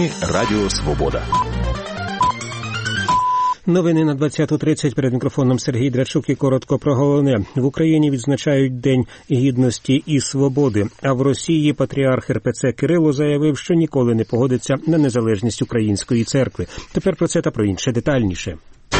Новини Радіо Свобода. Новини на 20:30. Перед мікрофоном Сергій Драчук і коротко про головне. В Україні відзначають День Гідності і Свободи, а в Росії патріарх РПЦ Кирило заявив, що ніколи не погодиться на незалежність Української церкви. Тепер про це та про інше детальніше.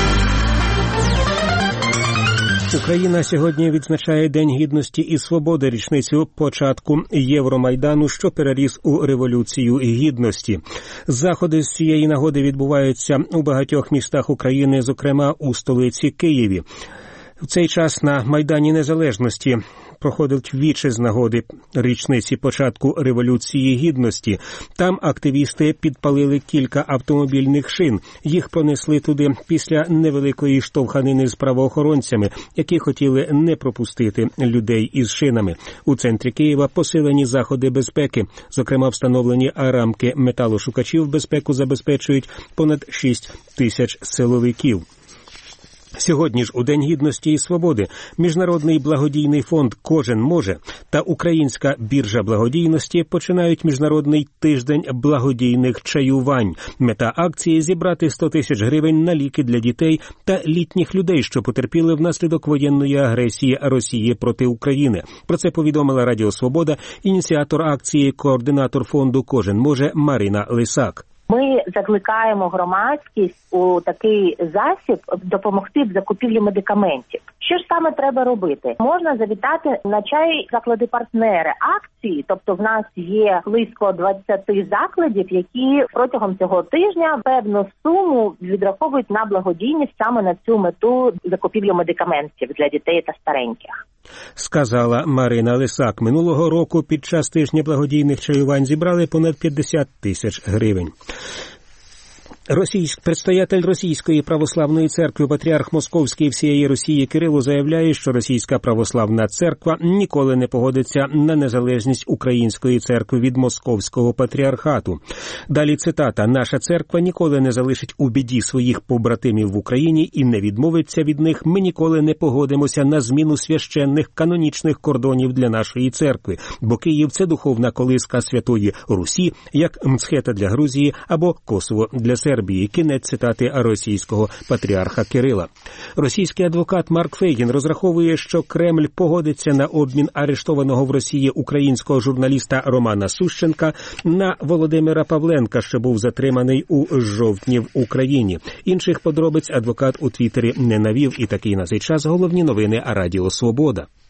Україна сьогодні відзначає День Гідності і Свободи, річницю початку Євромайдану, що переріс у Революцію Гідності. Заходи з цієї нагоди відбуваються у багатьох містах України, зокрема у столиці Києві. В цей час на Майдані Незалежності проходить віче з нагоди річниці початку Революції Гідності. Там активісти підпалили кілька автомобільних шин. Їх пронесли туди після невеликої штовханини з правоохоронцями, які хотіли не пропустити людей із шинами. У центрі Києва посилені заходи безпеки. Зокрема, встановлені рамки металошукачів безпеку забезпечують понад 6 тисяч силовиків. Сьогодні ж у День Гідності і Свободи Міжнародний благодійний фонд «Кожен може» та Українська біржа благодійності починають Міжнародний тиждень благодійних чаювань. Мета акції – зібрати 100 тисяч гривень на ліки для дітей та літніх людей, що потерпіли внаслідок воєнної агресії Росії проти України. Про це повідомила Радіо Свобода ініціатор акції, координатор фонду «Кожен може» Марина Лисак. Ми закликаємо громадськість у такий засіб допомогти в закупівлі медикаментів. Що ж саме треба робити? Можна завітати на чай заклади-партнери акції, тобто в нас є близько 20 закладів, які протягом цього тижня певну суму відраховують на благодійність саме на цю мету закупівлі медикаментів для дітей та стареньких. Сказала Марина Лисак. Минулого року під час тижня благодійних чаювань зібрали понад 50 тисяч гривень. Предстоятель Російської православної церкви, патріарх Московський всієї Росії Кирило заявляє, що Російська православна церква ніколи не погодиться на незалежність Української церкви від Московського патріархату. Далі цитата: «Наша церква ніколи не залишить у біді своїх побратимів в Україні і не відмовиться від них. Ми ніколи не погодимося на зміну священних канонічних кордонів для нашої церкви, бо Київ – це духовна колиска Святої Русі, як Мцхета для Грузії або Косово для Сербії». Кінець цитати російського патріарха Кирила. Російський адвокат Марк Фейгін розраховує, що Кремль погодиться на обмін арештованого в Росії українського журналіста Романа Сущенка на Володимира Павленка, що був затриманий у жовтні в Україні. Інших подробиць адвокат у Твіттері не навів. І такий на цей час головні новини Радіо Свобода.